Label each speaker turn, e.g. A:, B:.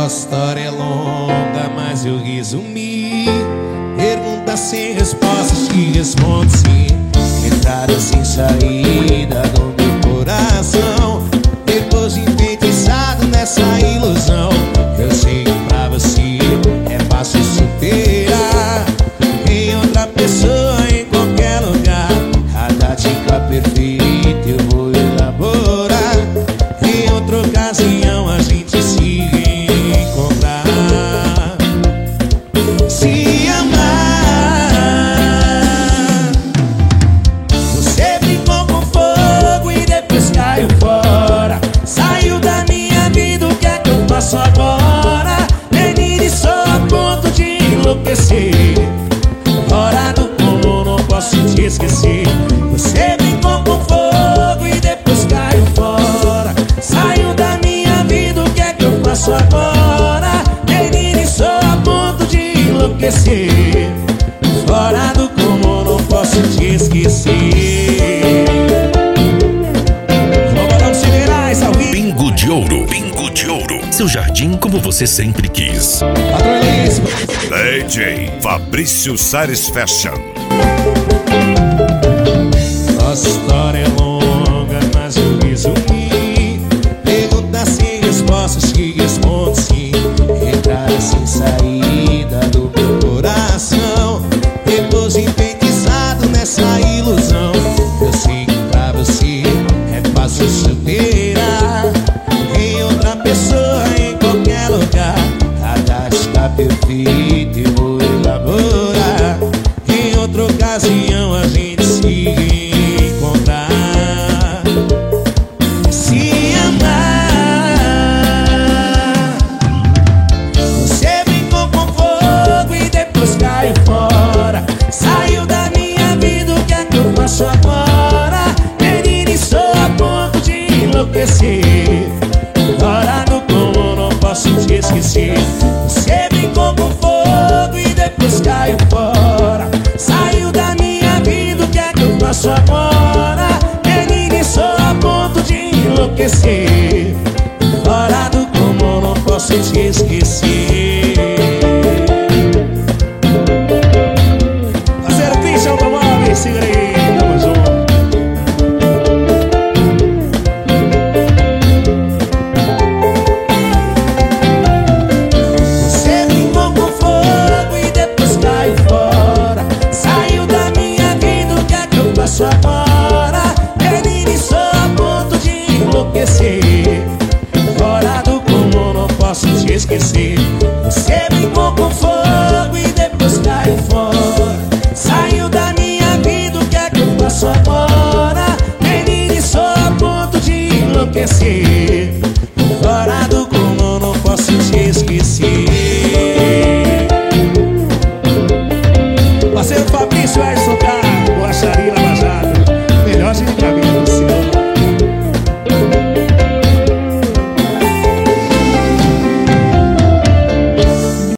A: Nossa história é longa, mas eu resumi. Perguntas sem respostas que respondo sim. Entrada sem saída do meu coração. Depois de enfeitiçado nessa ilusão. Eu sei que pra você é fácil superar. Em outra pessoa, em qualquer lugar. A tática perfeita eu vou elaborar. Em outra ocasião a gente se encontrar. Se amar. Você brincou com fogo e depois caiu fora. Saiu da minha vida, o que é que eu faço agora? Menina, estou a ponto de enlouquecer. Fora do comum, não posso te esquecer. Você brincou com fogo e depois caiu fora. Saiu da minha vida, o que é que eu faço agora? Menina, estou a ponto de enlouquecer. Fora do comum, não posso te esquecer.
B: Pingo de Ouro. Pingo de Ouro. Seu jardim como você sempre quis.
A: Patroníssimo.
B: DJ Fabrício Sares Fashion.
A: Nossa história é longa, mas eu resumi. Perguntas sem respostas que respondo sim. Entrada sem saída do meu coração. Depois enfeitiçado nessa ilusão. Eu sei que pra você é fácil superar. Em outra pessoa, em qualquer lugar. A tática perfeita eu vou elaborar. Em outra ocasião a gente se encontrar. Se amar. Você brincou com fogo e depois caiu fora. Saiu da minha vida, o que é que eu faço agora? Menina, estou a ponto de enlouquecer. Fora do comum, não posso te esquecer. Você brincou com fogo e depois caiu fora. Saiu da minha vida, o que é que eu faço agora? Menina, estou a ponto de enlouquecer. Fora do comum, não posso te esquecer. Parceiro Christian Automóveis, segura aí, tamo junto. Você brincou com fogo e depois caiu fora. Saiu da minha vida, o que é que eu faço agora? Menina, estou a ponto de enlouquecer. Fora do comum, não posso te esquecer. Você brincou com fogo e depois caiu fora. Saiu da minha vida, o que é que eu faço agora? Menina, estou a ponto de enlouquecer. Fora do comum, não posso te esquecer. Parceiro Fabrício Aires Socar, Boacharia Lava Jato. Melhor de caminho.